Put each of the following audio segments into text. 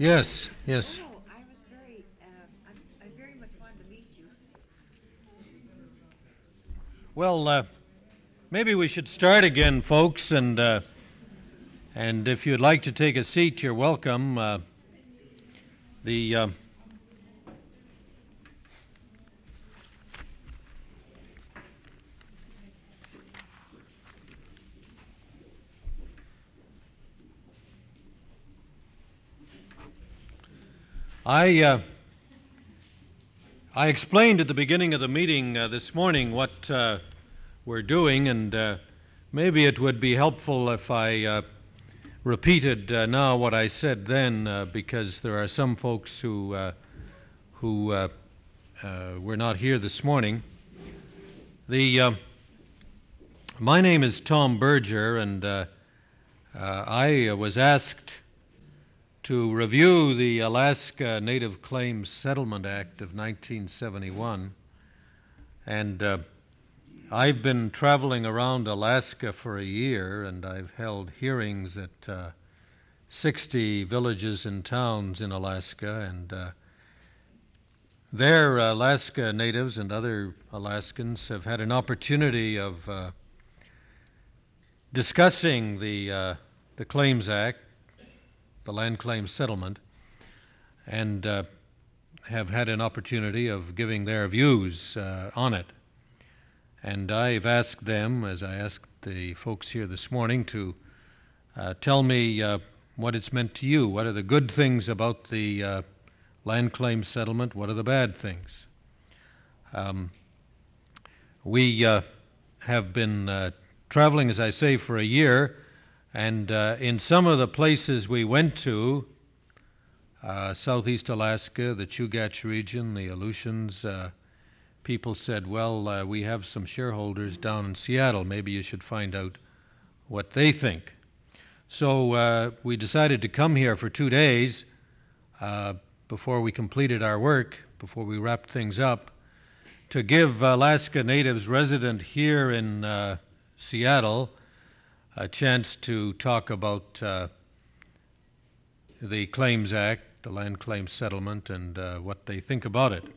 Yes, yes. Oh, I was very, I very much wanted to meet you. Well, maybe we should start again, folks, and if you'd like to take a seat, you're welcome. The I explained at the beginning of the meeting this morning what we're doing, and maybe it would be helpful if I repeated now what I said then, because there are some folks who were not here this morning. My name is Tom Berger, and I was asked to review the Alaska Native Claims Settlement Act of 1971, and I've been traveling around Alaska for a year, and I've held hearings at 60 villages and towns in Alaska, and there Alaska natives and other Alaskans have had an opportunity of discussing the Claims Act, the Land Claims Settlement, and have had an opportunity of giving their views on it. And I've asked them, as I asked the folks here this morning, to tell me what it's meant to you. What are the good things about the land claim settlement? What are the bad things? We have been traveling, as I say, for a year, and in some of the places we went to, southeast Alaska, the Chugach region, the Aleutians, people said, well, we have some shareholders down in Seattle. Maybe you should find out what they think. So we decided to come here for 2 days before we completed our work, before we wrapped things up, to give Alaska Natives resident here in Seattle a chance to talk about the Claims Act, the Land Claims Settlement, and what they think about it.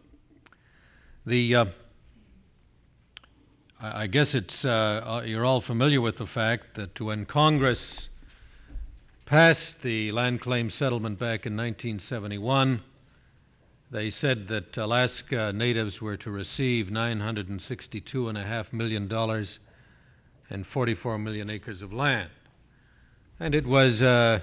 I guess it's you're all familiar with the fact that when Congress passed the Land Claims Settlement back in 1971, they said that Alaska natives were to receive $962.5 million and 44 million acres of land. And it was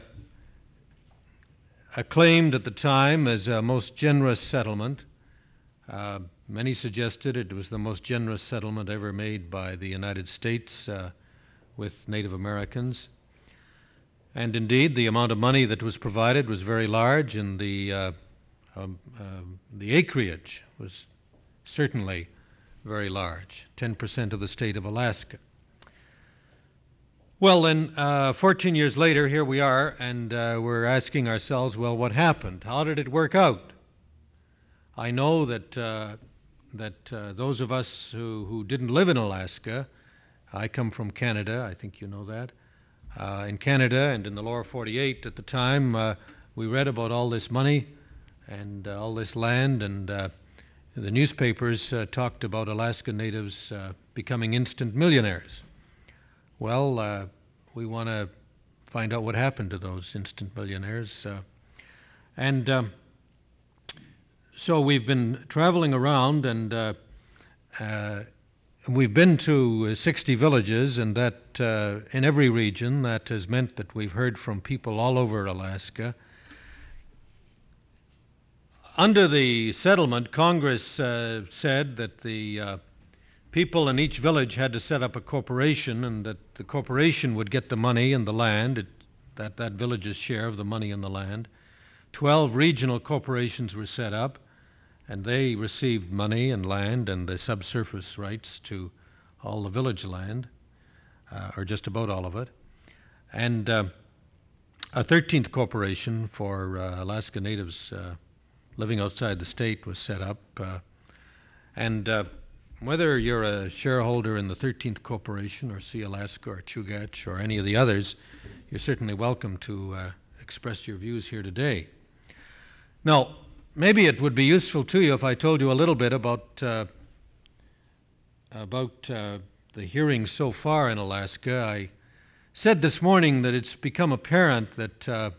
acclaimed at the time as a most generous settlement. Many suggested it was the most generous settlement ever made by the United States with Native Americans. And indeed, the amount of money that was provided was very large, and the acreage was certainly very large, 10% of the state of Alaska. Well, then, 14 years later, here we are, and we're asking ourselves, well, what happened? How did it work out? I know that those of us who didn't live in Alaska, I come from Canada, I think you know that. In Canada and in the lower 48 at the time, we read about all this money and all this land, and the newspapers talked about Alaska natives becoming instant millionaires. Well, we want to find out what happened to those instant millionaires. So we've been traveling around, and we've been to 60 villages, and that in every region, that has meant that we've heard from people all over Alaska. Under the settlement, Congress said that the people in each village had to set up a corporation, and that the corporation would get the money and the land, that village's share of the money and the land. 12 regional corporations were set up, and they received money and land and the subsurface rights to all the village land, or just about all of it. And a 13th corporation for Alaska Natives living outside the state was set up. Whether you're a shareholder in the 13th Corporation or Sea Alaska or Chugach or any of the others, you're certainly welcome to express your views here today. Now, maybe it would be useful to you if I told you a little bit about the hearings so far in Alaska. I said this morning that it's become apparent that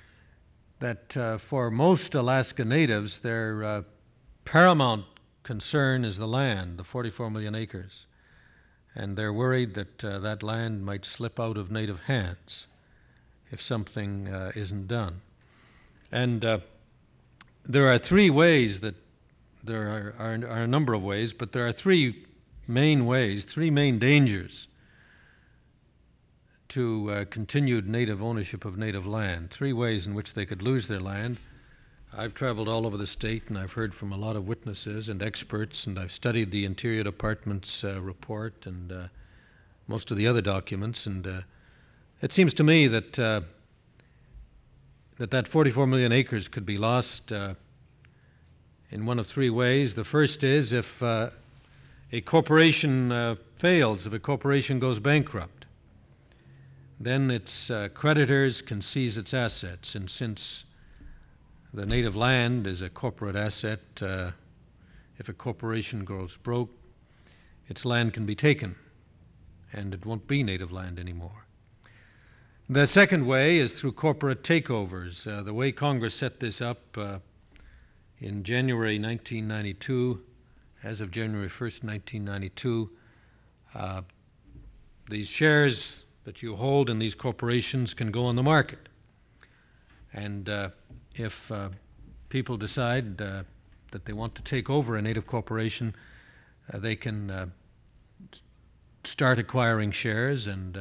for most Alaska Natives, their paramount concern is the land, the 44 million acres, and they're worried that that land might slip out of Native hands if something isn't done. And there are three ways that there are a number of ways, but there are three main ways, three main dangers to continued Native ownership of Native land, three ways in which they could lose their land. I've traveled all over the state, and I've heard from a lot of witnesses and experts, and I've studied the Interior Department's report and most of the other documents, and it seems to me that that 44 million acres could be lost in one of three ways. The first is if a corporation fails, if a corporation goes bankrupt. Then its creditors can seize its assets, and since the native land is a corporate asset, if a corporation goes broke, its land can be taken, and it won't be native land anymore. The second way is through corporate takeovers. The way Congress set this up in January 1992, as of January 1st, 1992, these shares that you hold in these corporations can go on the market. And if people decide that they want to take over a native corporation, they can start acquiring shares, and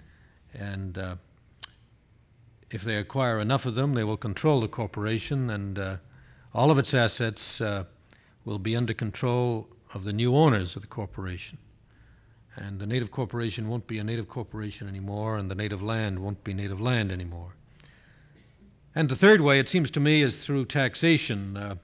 if they acquire enough of them, they will control the corporation, and all of its assets will be under control of the new owners of the corporation. And the native corporation won't be a native corporation anymore, and the native land won't be native land anymore. And the third way, it seems to me, is through taxation.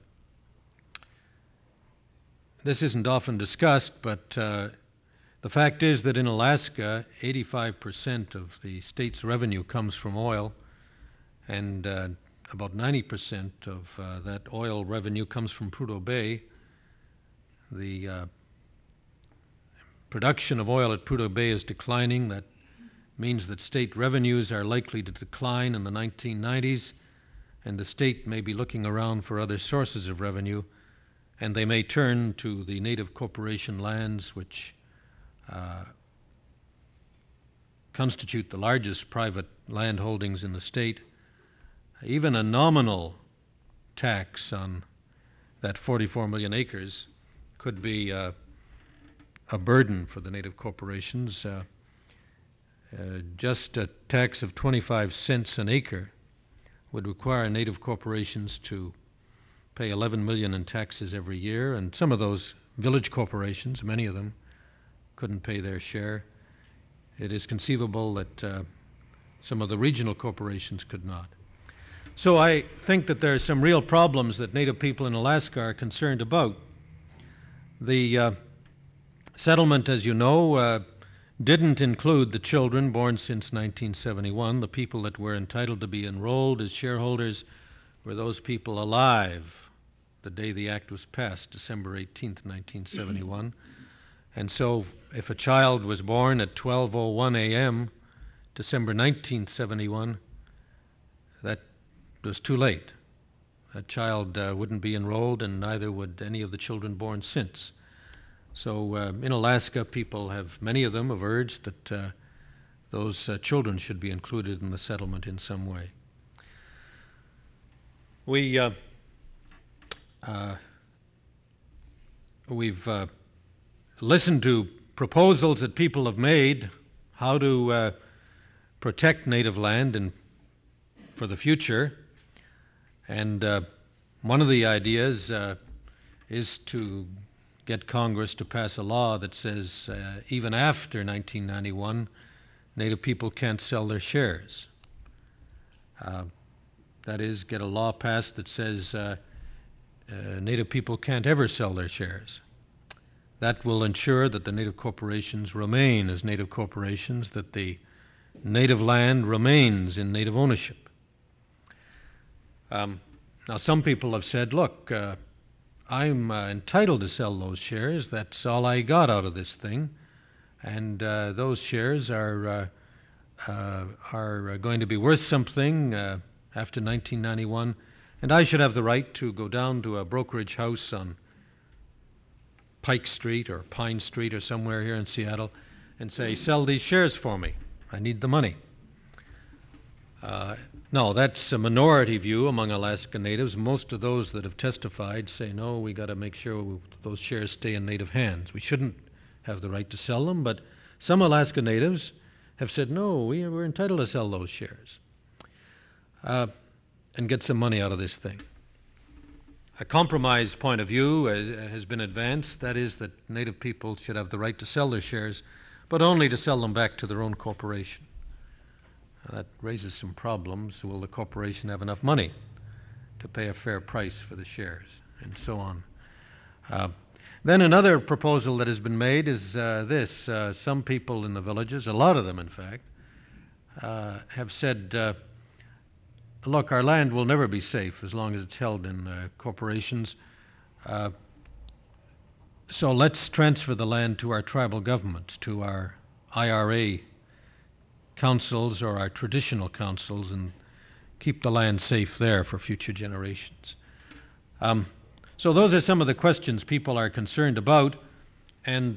This isn't often discussed, but the fact is that in Alaska, 85% of the state's revenue comes from oil, and about 90% of that oil revenue comes from Prudhoe Bay. The production of oil at Prudhoe Bay is declining. That means that state revenues are likely to decline in the 1990s, and the state may be looking around for other sources of revenue, and they may turn to the native corporation lands, which constitute the largest private land holdings in the state. Even a nominal tax on that 44 million acres could be a burden for the native corporations. Just a tax of 25 cents an acre would require native corporations to pay 11 million in taxes every year, and some of those village corporations, many of them, couldn't pay their share. It is conceivable that some of the regional corporations could not. So I think that there are some real problems that Native people in Alaska are concerned about. The settlement, as you know, didn't include the children born since 1971. The people that were entitled to be enrolled as shareholders were those people alive the day the act was passed, December 18th, 1971. And so if a child was born at 12:01 a.m., December 19th, 71, that was too late. That child wouldn't be enrolled, and neither would any of the children born since. So in Alaska, many of them have urged that those children should be included in the settlement in some way. We've listened to proposals that people have made how to protect native land and for the future. And one of the ideas is to get Congress to pass a law that says even after 1991, Native people can't sell their shares. That is, get a law passed that says Native people can't ever sell their shares. That will ensure that the Native corporations remain as Native corporations, that the native land remains in Native ownership. Now, some people have said, look, I'm entitled to sell those shares. That's all I got out of this thing. And those shares are going to be worth something after 1991. And I should have the right to go down to a brokerage house on Pike Street or Pine Street or somewhere here in Seattle and say, sell these shares for me. I need the money. No, that's a minority view among Alaska Natives. Most of those that have testified say, no, we got to make sure those shares stay in Native hands. We shouldn't have the right to sell them, but some Alaska Natives have said, no, we're entitled to sell those shares and get some money out of this thing. A compromise point of view has been advanced. That is that Native people should have the right to sell their shares, but only to sell them back to their own corporation. That raises some problems. Will the corporation have enough money to pay a fair price for the shares, and so on? Then another proposal that has been made is this. Some people in the villages, a lot of them in fact, have said, look, our land will never be safe as long as it's held in corporations. So let's transfer the land to our tribal governments, to our IRA councils or our traditional councils, and keep the land safe there for future generations. So those are some of the questions people are concerned about, and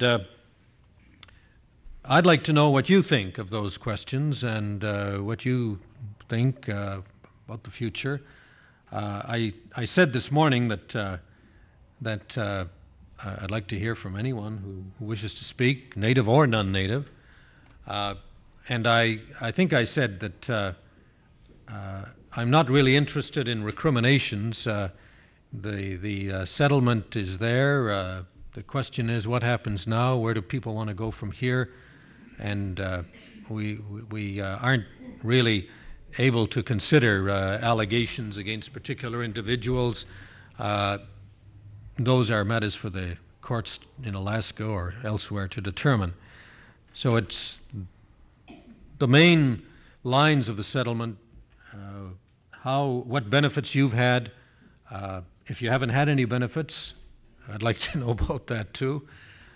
I'd like to know what you think of those questions and what you think about the future. I said this morning that I'd like to hear from anyone who wishes to speak, native or non-native. And I think I said that I'm not really interested in recriminations. The settlement is there. The question is, what happens now? Where do people want to go from here? And we aren't really able to consider allegations against particular individuals. Those are matters for the courts in Alaska or elsewhere to determine. So it's the main lines of the settlement, what benefits you've had. If you haven't had any benefits, I'd like to know about that too.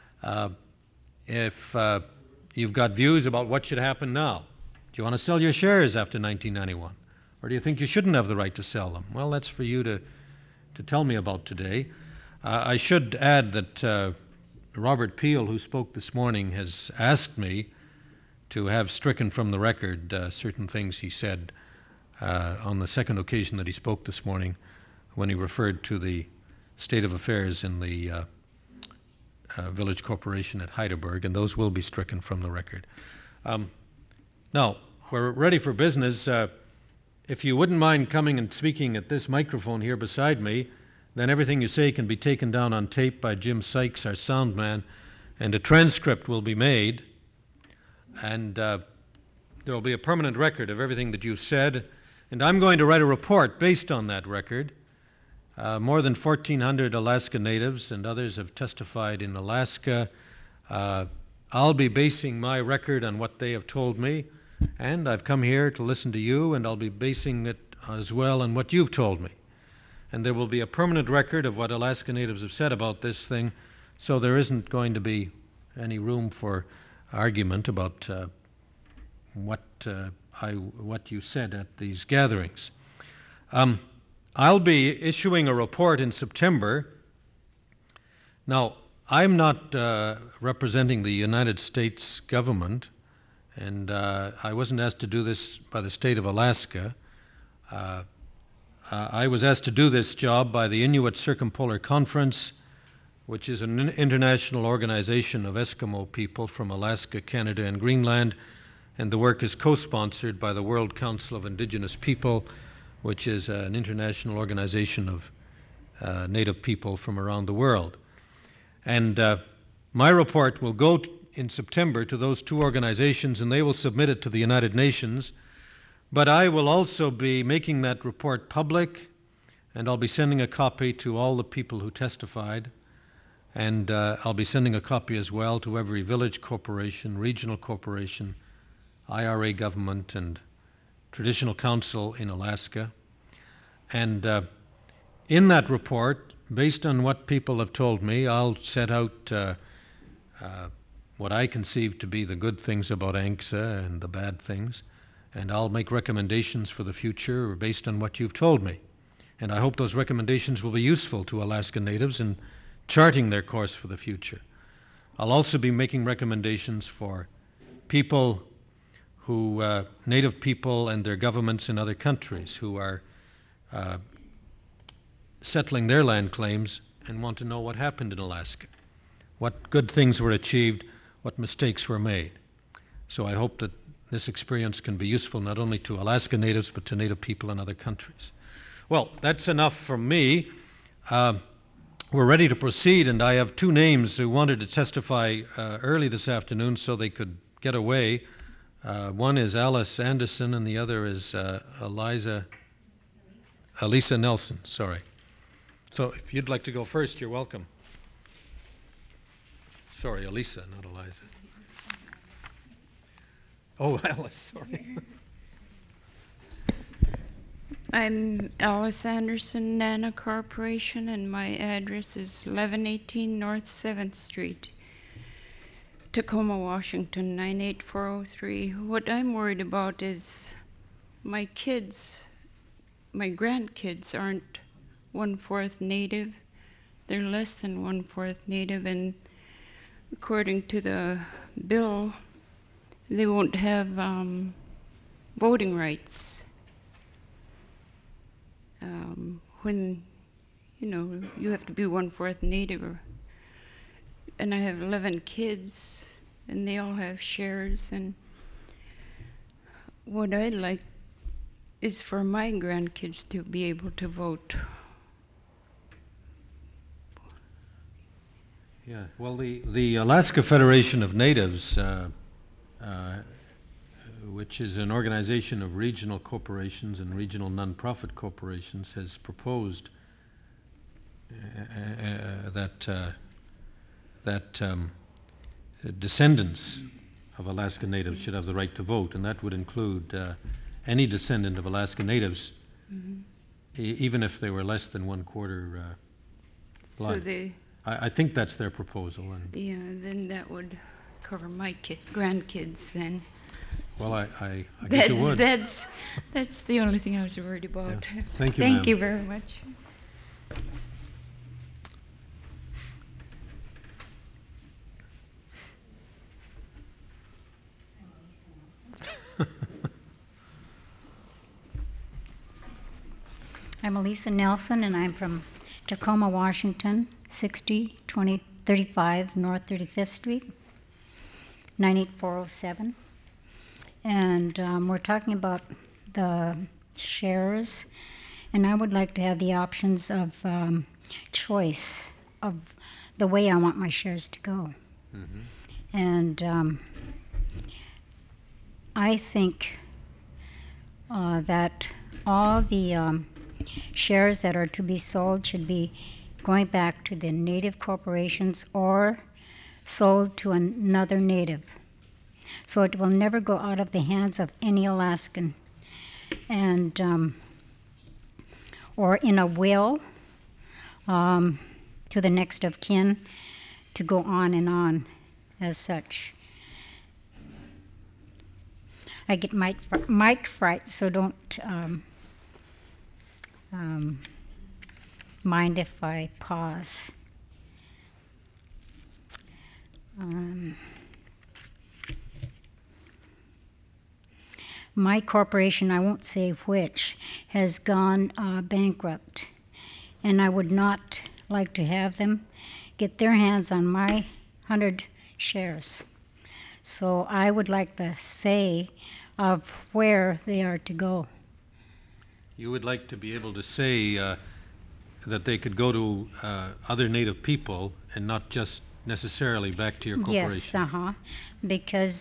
If you've got views about what should happen now. Do you want to sell your shares after 1991? Or do you think you shouldn't have the right to sell them? Well, that's for you to tell me about today. I should add that Robert Peel, who spoke this morning, has asked me to have stricken from the record certain things he said on the second occasion that he spoke this morning when he referred to the state of affairs in the village corporation at Heidelberg, and those will be stricken from the record. Now, we're ready for business. If you wouldn't mind coming and speaking at this microphone here beside me, then everything you say can be taken down on tape by Jim Sykes, our sound man, and a transcript will be made. And there will be a permanent record of everything that you've said. And I'm going to write a report based on that record. More than 1,400 Alaska Natives and others have testified in Alaska. I'll be basing my record on what they have told me. And I've come here to listen to you, and I'll be basing it as well on what you've told me. And there will be a permanent record of what Alaska Natives have said about this thing, so there isn't going to be any room for argument about what you said at these gatherings. I'll be issuing a report in September. Now, I'm not representing the United States government, and I wasn't asked to do this by the state of Alaska. I was asked to do this job by the Inuit Circumpolar Conference, which is an international organization of Eskimo people from Alaska, Canada, and Greenland, and the work is co-sponsored by the World Council of Indigenous People, which is an international organization of Native people from around the world. And my report will go in September to those two organizations, and they will submit it to the United Nations. But I will also be making that report public, and I'll be sending a copy to all the people who testified. And I'll be sending a copy as well to every village corporation, regional corporation, IRA government, and traditional council in Alaska. And in that report, based on what people have told me, I'll set out what I conceive to be the good things about ANCSA and the bad things, and I'll make recommendations for the future based on what you've told me. And I hope those recommendations will be useful to Alaska Natives in charting their course for the future. I'll also be making recommendations for people who, Native people and their governments in other countries who are settling their land claims and want to know what happened in Alaska, what good things were achieved, what mistakes were made. So I hope that this experience can be useful not only to Alaska Natives but to Native people in other countries. Well, that's enough from me. We're ready to proceed, and I have two names who wanted to testify early this afternoon so they could get away. One is Alice Anderson, and the other is Elisa Nelson, sorry. So if you'd like to go first, you're welcome. Sorry, Elisa, not Eliza. Oh, Alice, sorry. I'm Alice Anderson, Nana Corporation, and my address is 1118 North 7th Street, Tacoma, Washington, 98403. What I'm worried about is my kids, my grandkids aren't 1/4 Native. They're less than 1/4 Native, and according to the bill, they won't have voting rights. When, you have to be 1/4 Native. And I have 11 kids, and they all have shares, and what I'd like is for my grandkids to be able to vote. Yeah, well, the Alaska Federation of Natives, which is an organization of regional corporations and regional nonprofit corporations, has proposed that descendants of Alaska Natives should have the right to vote, and that would include any descendant of Alaska Natives, even if they were less than 1/4 blind. So I think that's their proposal. And then that would cover my grandkids then. well, I guess it would. That's the only thing I was worried about. Yeah. Thank you, Thank ma'am. you very much. I'm Elisa Nelson, and I'm from Tacoma, Washington, 60-2035 North 35th Street, 98407. And we're talking about the shares, and I would like to have the options of choice of the way I want my shares to go. And I think that all the shares that are to be sold should be going back to the Native corporations or sold to another Native. So it will never go out of the hands of any Alaskan. And or in a will to the next of kin, to go on and on as such. I get mic fright, so don't mind if I pause. My corporation, I won't say which, has gone bankrupt, and I would not like to have them get their hands on my 100 shares. So I would like the say of where they are to go. You would like to be able to say that they could go to other Native people and not just necessarily back to your corporation. Yes, because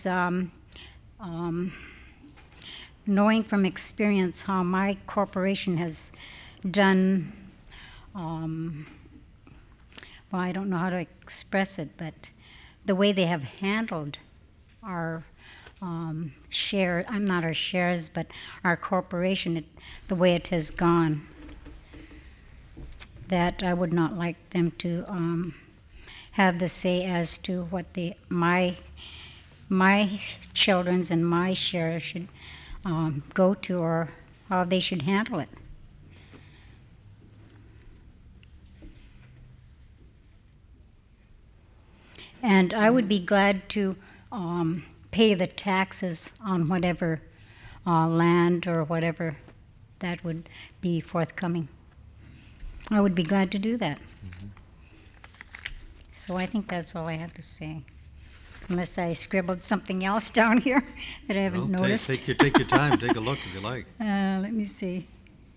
knowing from experience how my corporation has done, well, I don't know how to express it, but the way they have handled our share, I'm not our shares, but our corporation, the way it has gone. that I would not like them to have the say as to what my children's and my share should go to, or how they should handle it. And I would be glad to pay the taxes on whatever land or whatever that would be forthcoming. I would be glad to do that. So I think that's all I have to say. Unless I scribbled something else down here that I haven't Well, noticed. Take your time, take a look if you like. Let me see.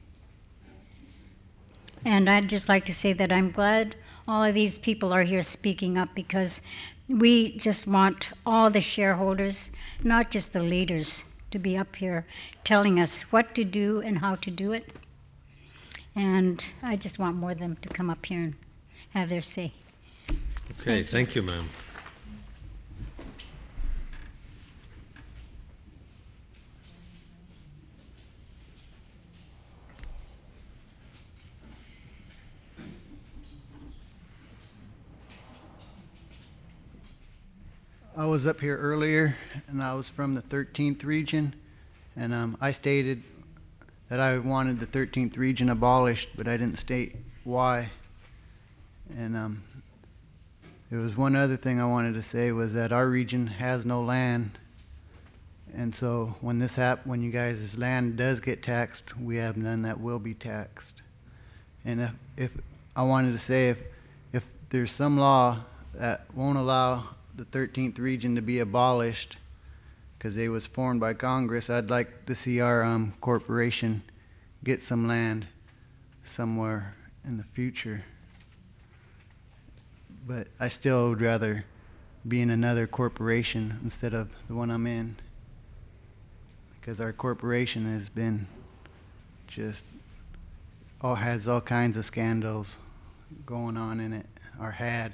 And I'd just like to say that I'm glad all of these people are here speaking up, because we just want all the shareholders, not just the leaders, to be up here telling us what to do and how to do it. And I just want more of them to come up here and have their say. Okay, thank you, ma'am. I was up here earlier, and I was from the 13th region, and I stated that I wanted the 13th region abolished, but I didn't state why. And there was one other thing I wanted to say, was that our region has no land, and so when when you guys' land does get taxed, we have none that will be taxed. And if I wanted to say, if there's some law that won't allow the 13th region to be abolished because they was formed by Congress, I'd like to see our corporation get some land somewhere in the future. But I still would rather be in another corporation instead of the one I'm in, because our corporation has been just has all kinds of scandals going on in it, or had.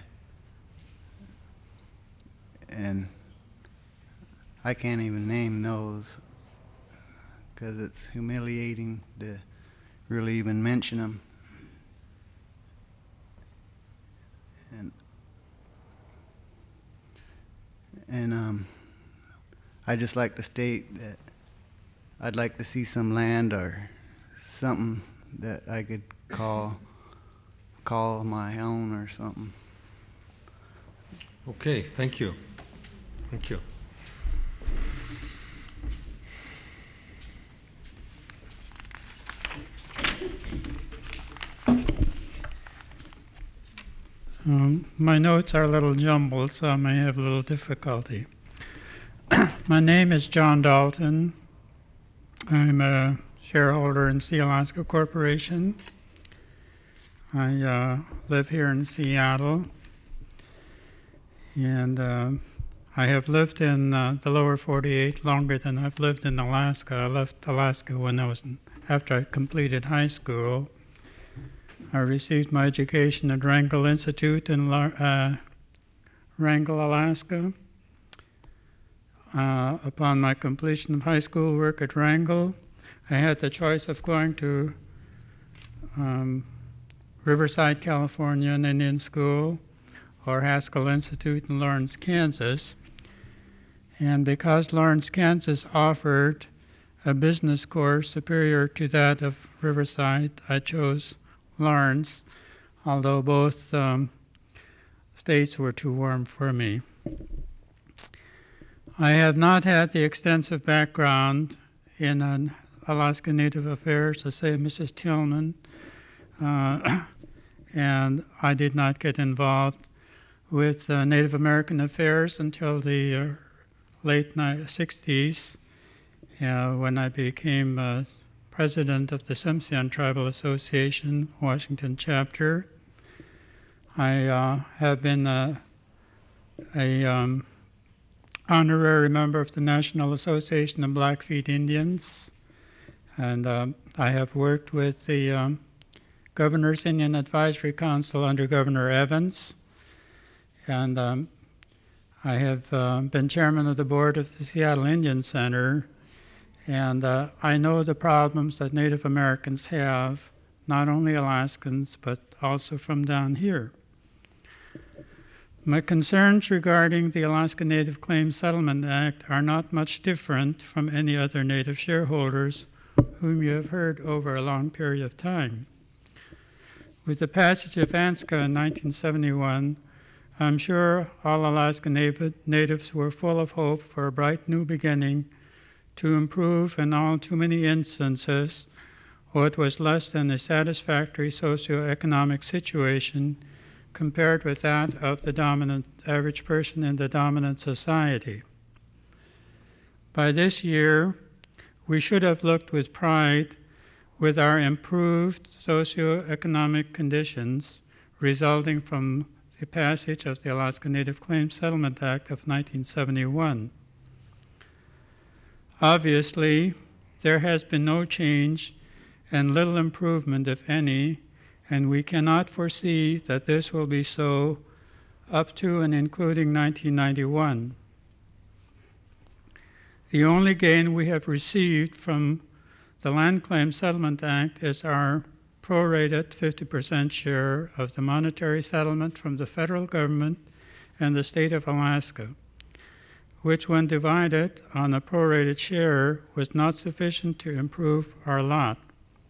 And I can't even name those because it's humiliating to really even mention them. And I just like to state that I'd like to see some land or something that I could call my own or something. Okay, thank you. Thank you. My notes are a little jumbled, so I may have a little difficulty. My name is John Dalton. I'm a shareholder in Sealaska Corporation. I live here in Seattle, and I have lived in the lower 48 longer than I've lived in Alaska. I left Alaska after I completed high school. I received my education at Wrangell Institute in Wrangell, Alaska. Upon my completion of high school work at Wrangell, I had the choice of going to Riverside, California, an Indian school, or Haskell Institute in Lawrence, Kansas. And because Lawrence, Kansas offered a business course superior to that of Riverside, I chose Lawrence, although both states were too warm for me. I have not had the extensive background in Alaska Native Affairs, as say Mrs. Tillman, and I did not get involved with Native American affairs until the late 60s, when I became president of the Tsimshian Tribal Association, Washington chapter. I have been a honorary member of the National Association of Blackfeet Indians, and I have worked with the Governor's Indian Advisory Council under Governor Evans, and I have been chairman of the board of the Seattle Indian Center, and I know the problems that Native Americans have not only Alaskans, but also from down here. My concerns regarding the Alaska Native Claims Settlement Act are not much different from any other Native shareholders whom you have heard over a long period of time. With the passage of ANSCA in 1971, I'm sure all Alaska natives were full of hope for a bright new beginning to improve in all too many instances what was less than a satisfactory socioeconomic situation compared with that of the dominant average person in the dominant society. By this year, we should have looked with pride with our improved socioeconomic conditions resulting from the passage of the Alaska Native Claims Settlement Act of 1971. Obviously, there has been no change and little improvement, if any, and we cannot foresee that this will be so up to and including 1991. The only gain we have received from the Land Claim Settlement Act is our prorated 50% share of the monetary settlement from the federal government and the state of Alaska, which when divided on a prorated share was not sufficient to improve our lot.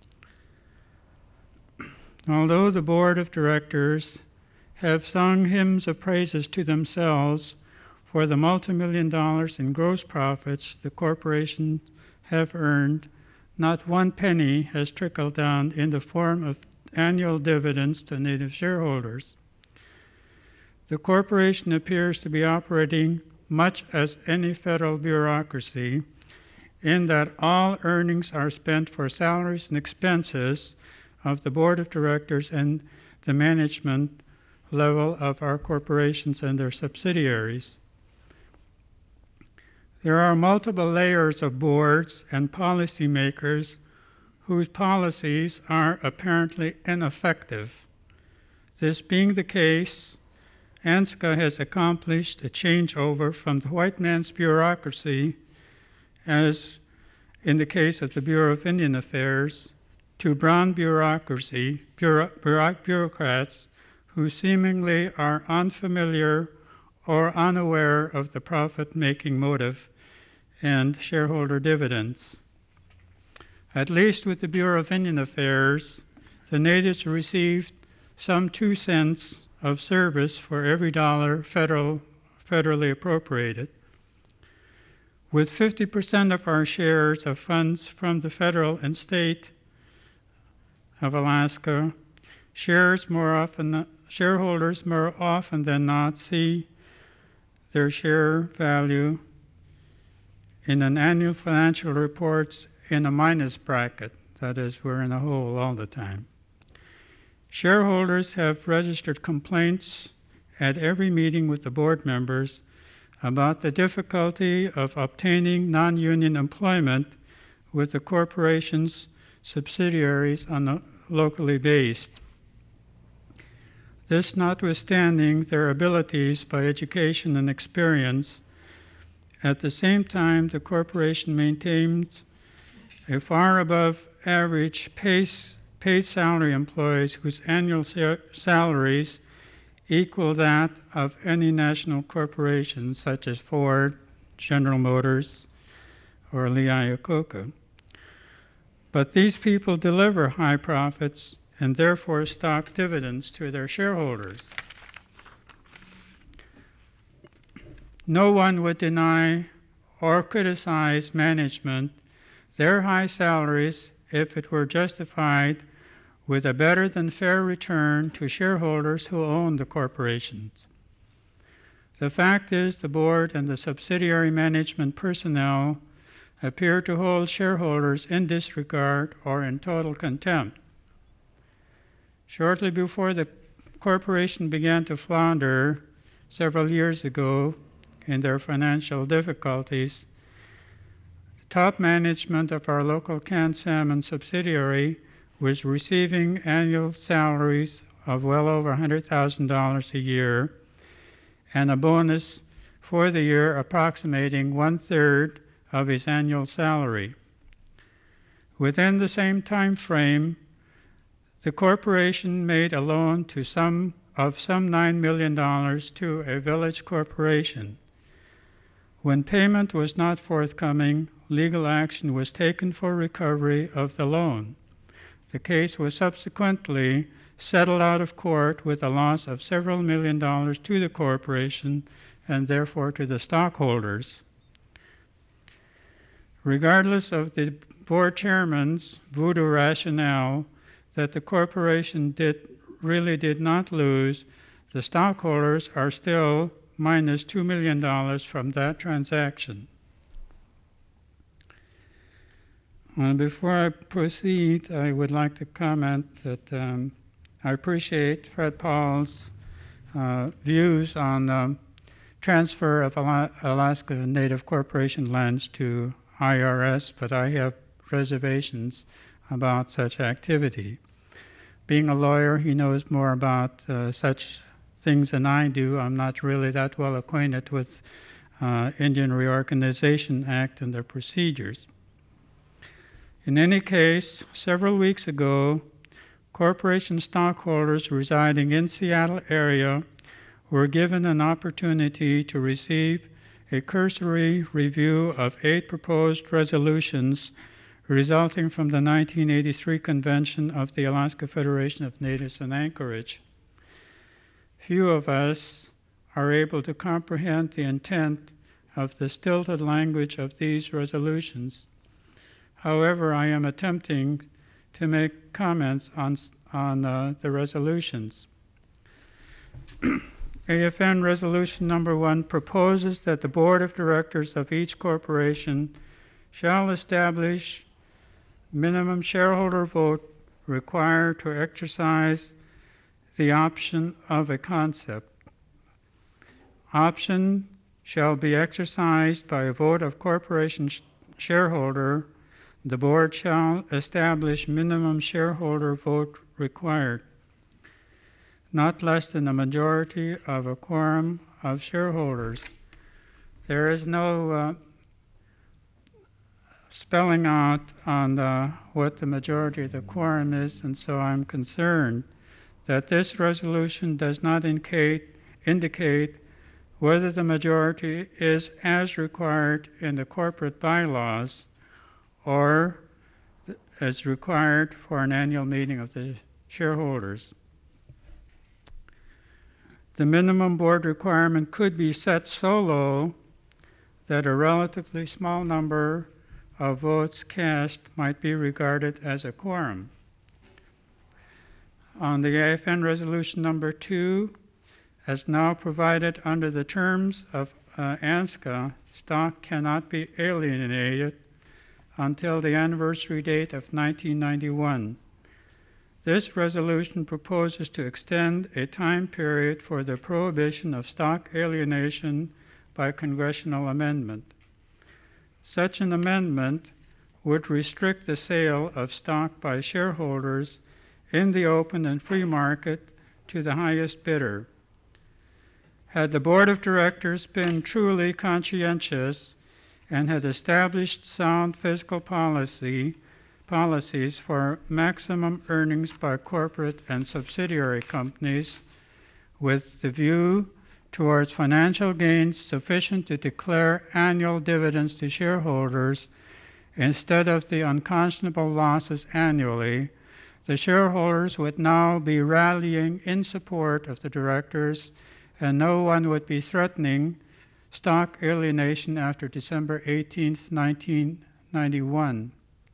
Although the board of directors have sung hymns of praises to themselves for the multi-million dollars in gross profits the corporation have earned, not one penny has trickled down in the form of annual dividends to Native shareholders. The corporation appears to be operating much as any federal bureaucracy, in that all earnings are spent for salaries and expenses of the board of directors and the management level of our corporations and their subsidiaries. There are multiple layers of boards and policymakers whose policies are apparently ineffective. This being the case, ANSCA has accomplished a changeover from the white man's bureaucracy, as in the case of the Bureau of Indian Affairs, to brown bureaucracy, bureaucrats who seemingly are unfamiliar or unaware of the profit-making motive and shareholder dividends. At least with the Bureau of Indian Affairs, the natives received some 2 cents of service for every dollar federally appropriated. With 50% of our shares of funds from the federal and state of Alaska, shareholders more often than not see their share value in an annual financial reports in a minus bracket. That is, we're in a hole all the time. Shareholders have registered complaints at every meeting with the board members about the difficulty of obtaining non-union employment with the corporation's subsidiaries locally based. This notwithstanding their abilities by education and experience, at the same time the corporation maintains a far above average paid salary employees whose annual salaries equal that of any national corporation such as Ford, General Motors, or Lee Iacocca. But these people deliver high profits and therefore stock dividends to their shareholders. No one would deny or criticize management their high salaries if it were justified with a better than fair return to shareholders who own the corporations. The fact is the board and the subsidiary management personnel appear to hold shareholders in disregard or in total contempt. Shortly before the corporation began to flounder several years ago in their financial difficulties, the top management of our local canned salmon subsidiary was receiving annual salaries of well over $100,000 a year and a bonus for the year approximating 1/3 of his annual salary. Within the same time frame, the corporation made a loan to some $9 million to a village corporation. When payment was not forthcoming, legal action was taken for recovery of the loan. The case was subsequently settled out of court with a loss of several $million to the corporation and therefore to the stockholders. Regardless of the board chairman's voodoo rationale that the corporation really did not lose, the stockholders are still minus $2 million from that transaction. Before I proceed, I would like to comment that I appreciate Fred Paul's views on transfer of Alaska Native Corporation lands to IRS, but I have reservations about such activity. Being a lawyer, he knows more about such things than I do. I'm not really that well acquainted with Indian Reorganization Act and their procedures. In any case, several weeks ago, corporation stockholders residing in Seattle area were given an opportunity to receive a cursory review of 8 proposed resolutions resulting from the 1983 convention of the Alaska Federation of Natives in Anchorage. Few of us are able to comprehend the intent of the stilted language of these resolutions. However, I am attempting to make comments on the resolutions. AFN Resolution Number 1 proposes that the Board of Directors of each corporation shall establish minimum shareholder vote required to exercise the option of a concept. Option shall be exercised by a vote of corporation shareholder. The board shall establish minimum shareholder vote required, not less than a majority of a quorum of shareholders. There is no spelling out on what the majority of the quorum is, and so I'm concerned that this resolution does not indicate whether the majority is as required in the corporate bylaws or as required for an annual meeting of the shareholders. The minimum board requirement could be set so low that a relatively small number of votes cast might be regarded as a quorum. On the AFN Resolution Number 2, as now provided under the terms of ANSCA, stock cannot be alienated until the anniversary date of 1991. This resolution proposes to extend a time period for the prohibition of stock alienation by congressional amendment. Such an amendment would restrict the sale of stock by shareholders in the open and free market to the highest bidder. Had the Board of Directors been truly conscientious and had established sound fiscal policies for maximum earnings by corporate and subsidiary companies with the view towards financial gains sufficient to declare annual dividends to shareholders instead of the unconscionable losses annually, the shareholders would now be rallying in support of the directors, and no one would be threatening stock alienation after December 18, 1991.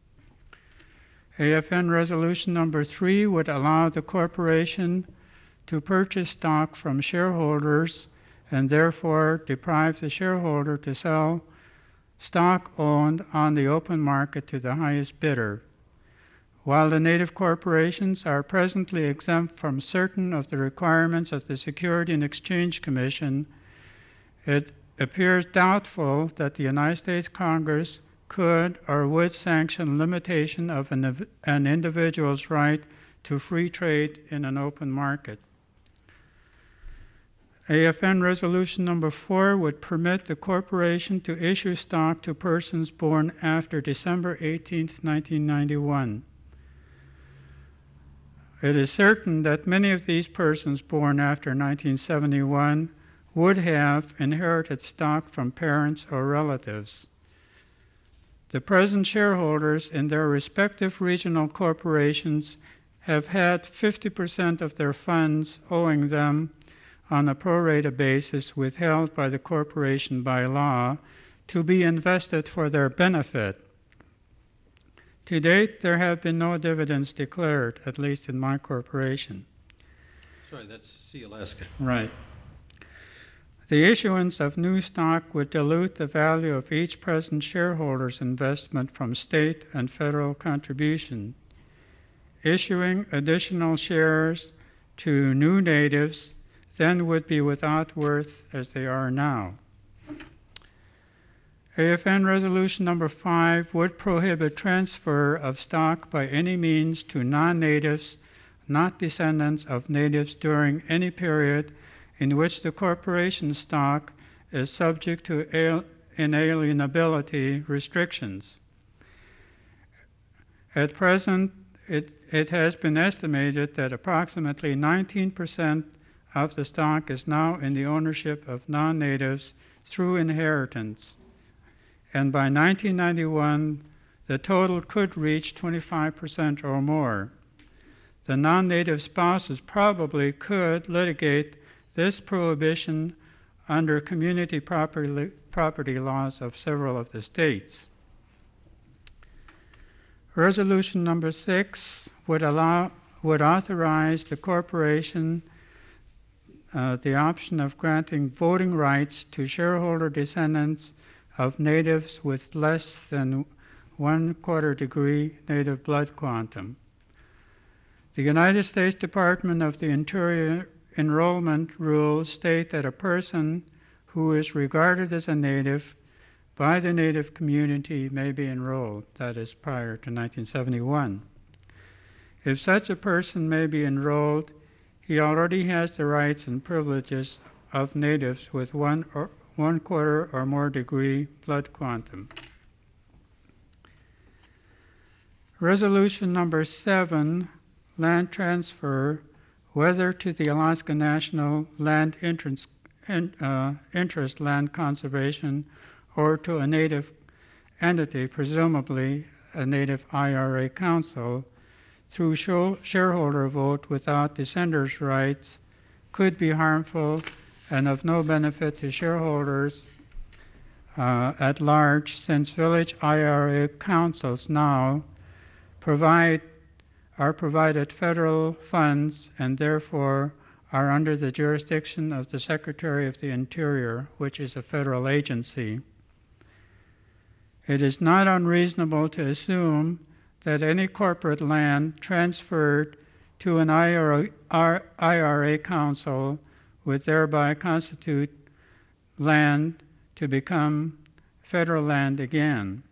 AFN Resolution Number 3 would allow the corporation to purchase stock from shareholders and therefore deprive the shareholder to sell stock owned on the open market to the highest bidder. While the native corporations are presently exempt from certain of the requirements of the Securities and Exchange Commission, it appears doubtful that the United States Congress could or would sanction limitation of an individual's right to free trade in an open market. AFN Resolution Number 4 would permit the corporation to issue stock to persons born after December 18, 1991. It is certain that many of these persons born after 1971 would have inherited stock from parents or relatives. The present shareholders in their respective regional corporations have had 50% of their funds owing them on a pro rata basis withheld by the corporation by law to be invested for their benefit. To date, there have been no dividends declared, at least in my corporation. Sorry, that's Sea Alaska. Right. The issuance of new stock would dilute the value of each present shareholder's investment from state and federal contribution. Issuing additional shares to new natives then would be without worth as they are now. AFN Resolution Number 5 would prohibit transfer of stock by any means to non-natives, not descendants of natives during any period in which the corporation stock is subject to inalienability restrictions. At present, it has been estimated that approximately 19% of the stock is now in the ownership of non-natives through inheritance. And by 1991, the total could reach 25% or more. The non-native spouses probably could litigate this prohibition under community property laws of several of the states. Resolution number 6 would authorize the corporation the option of granting voting rights to shareholder descendants of natives with less than 1/4 degree native blood quantum. The United States Department of the Interior enrollment rules state that a person who is regarded as a native by the native community may be enrolled, that is prior to 1971. If such a person may be enrolled, he already has the rights and privileges of natives with 1/4 or more degree blood quantum. Resolution number 7, land transfer, whether to the Alaska National Land Interest Land Conservation or to a native entity, presumably a native IRA council, through shareholder vote without dissenters' rights, could be harmful and of no benefit to shareholders at large, since village IRA councils now are provided federal funds and therefore are under the jurisdiction of the Secretary of the Interior, which is a federal agency. It is not unreasonable to assume that any corporate land transferred to an IRA council would thereby constitute land to become federal land again.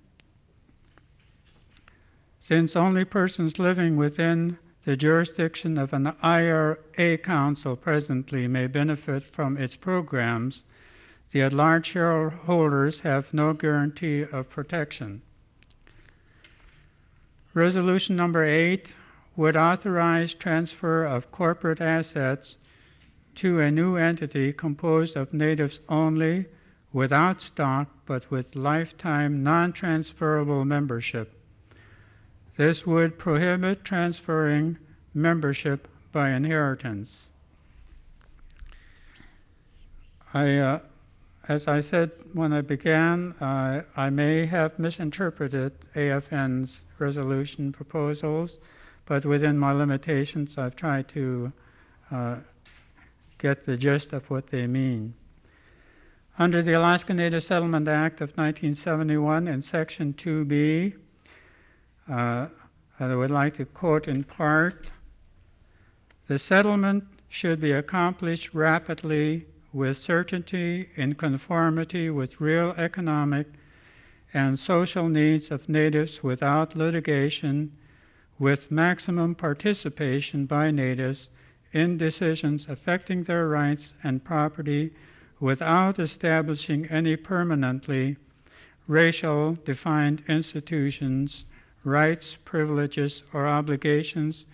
Since only persons living within the jurisdiction of an IRA council presently may benefit from its programs, the at-large shareholders have no guarantee of protection. Resolution number 8 would authorize transfer of corporate assets to a new entity composed of natives only, without stock, but with lifetime non-transferable membership. This would prohibit transferring membership by inheritance. As I said when I began, I may have misinterpreted AFN's resolution proposals, but within my limitations, I've tried to get the gist of what they mean. Under the Alaska Native Settlement Act of 1971 in Section 2B, I would like to quote in part, "The settlement should be accomplished rapidly with certainty in conformity with real economic and social needs of natives without litigation, with maximum participation by natives in decisions affecting their rights and property without establishing any permanently racial defined institutions, rights, privileges, or obligations,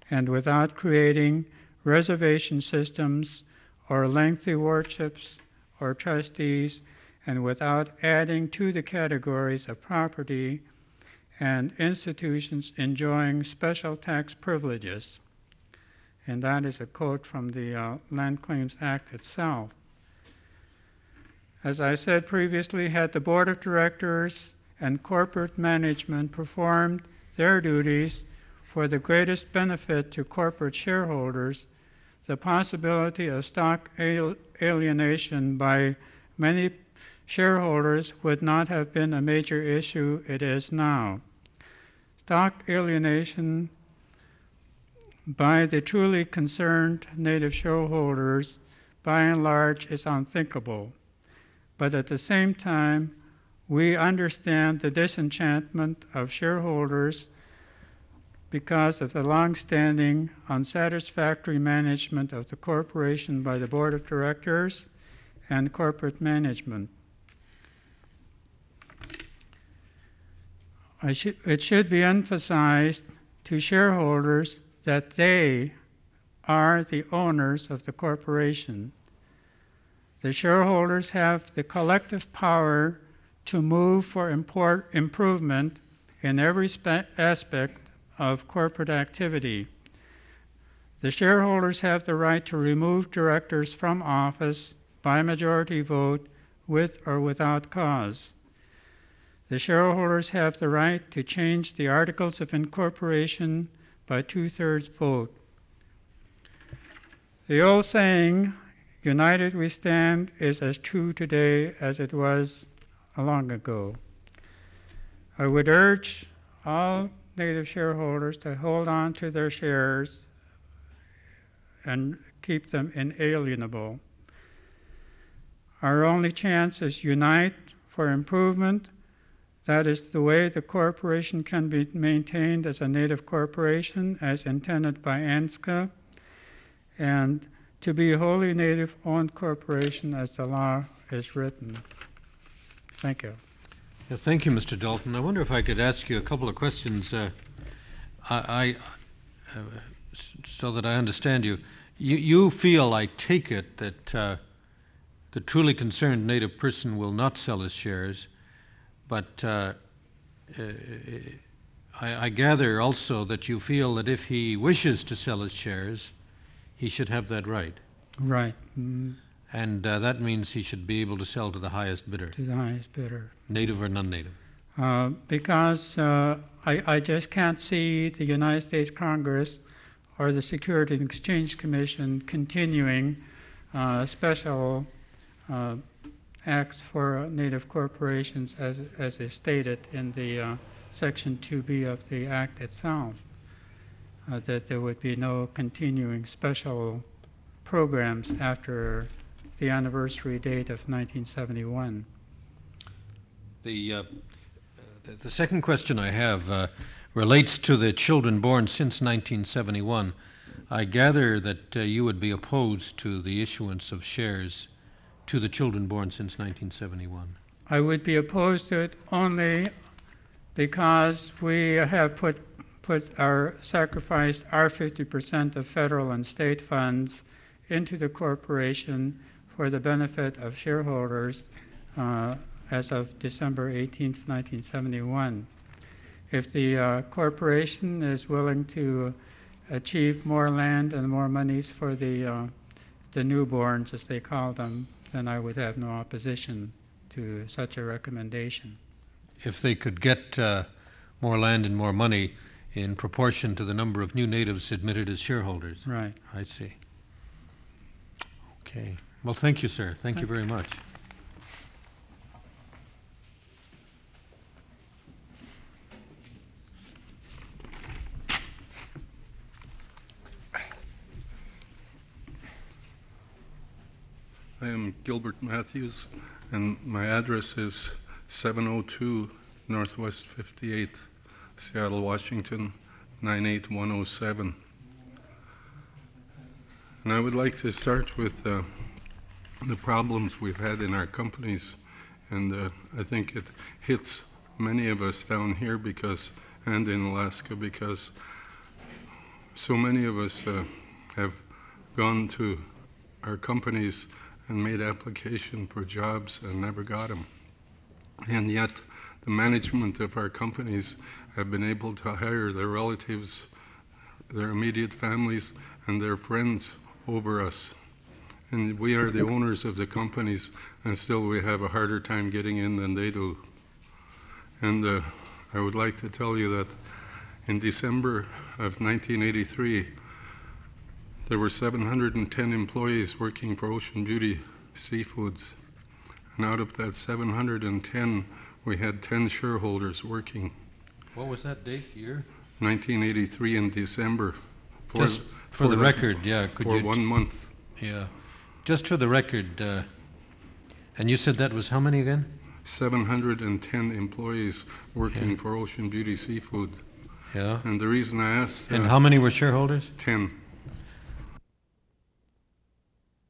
and without creating reservation systems or lengthy worshipships or trustees, and without adding to the categories of property and institutions enjoying special tax privileges. And that is a quote from the Land Claims Act itself. As I said previously, had the Board of Directors and corporate management performed their duties for the greatest benefit to corporate shareholders, the possibility of stock alienation by many shareholders would not have been a major issue it is now. Stock alienation by the truly concerned Native shareholders, by and large, is unthinkable. But at the same time, we understand the disenchantment of shareholders because of the long-standing, unsatisfactory management of the corporation by the Board of Directors and corporate management. It should be emphasized to shareholders that they are the owners of the corporation. The shareholders have the collective power to move for improvement in every aspect of corporate activity. The shareholders have the right to remove directors from office by majority vote with or without cause. The shareholders have the right to change the articles of incorporation by 2/3 vote. The old saying, "United we stand," is as true today as it was long ago. I would urge all Native shareholders to hold on to their shares and keep them inalienable. Our only chance is unite for improvement. That is the way the corporation can be maintained as a Native corporation as intended by ANSCA, and to be a wholly Native-owned corporation as the law is written. Thank you. Yeah, thank you, Mr. Dalton. I wonder if I could ask you a couple of questions so that I understand you. You feel, I take it, that the truly concerned Native person will not sell his shares, but I gather also that you feel that if he wishes to sell his shares, he should have that right. Right. And that means he should be able to sell to the highest bidder, To the highest bidder. Native or non-Native. Because I just can't see the United States Congress or the Security and Exchange Commission continuing special acts for Native corporations as is stated in the Section 2B of the Act itself, that there would be no continuing special programs after the anniversary date of 1971. The second question I have relates to the children born since 1971. I gather that you would be opposed to the issuance of shares to the children born since 1971. I would be opposed to it only because we have sacrificed our 50% of federal and state funds into the corporation for the benefit of shareholders as of December 18th, 1971. If the corporation is willing to achieve more land and more monies for the newborns, as they call them, then I would have no opposition to such a recommendation. If they could get more land and more money in proportion to the number of new natives admitted as shareholders. Right. I see. Okay. Well, thank you, sir. Thank you very much. I am Gilbert Matthews, and my address is 702 Northwest 58, Seattle, Washington, 98107. And I would like to start with the problems we've had in our companies, and I think it hits many of us down here and in Alaska, because so many of us have gone to our companies and made application for jobs and never got them. And yet, the management of our companies have been able to hire their relatives, their immediate families, and their friends over us. And we are the owners of the companies, and still we have a harder time getting in than they do. And I would like to tell you that in December of 1983, there were 710 employees working for Ocean Beauty Seafoods. And out of that 710, we had 10 shareholders working. What was that date, year? 1983 in December. Just for the record, yeah, could For you? 1 month. Yeah, just for the record, and you said that was how many again? 710 employees working for Ocean Beauty Seafood. Yeah. And the reason I asked, And how many were shareholders? 10.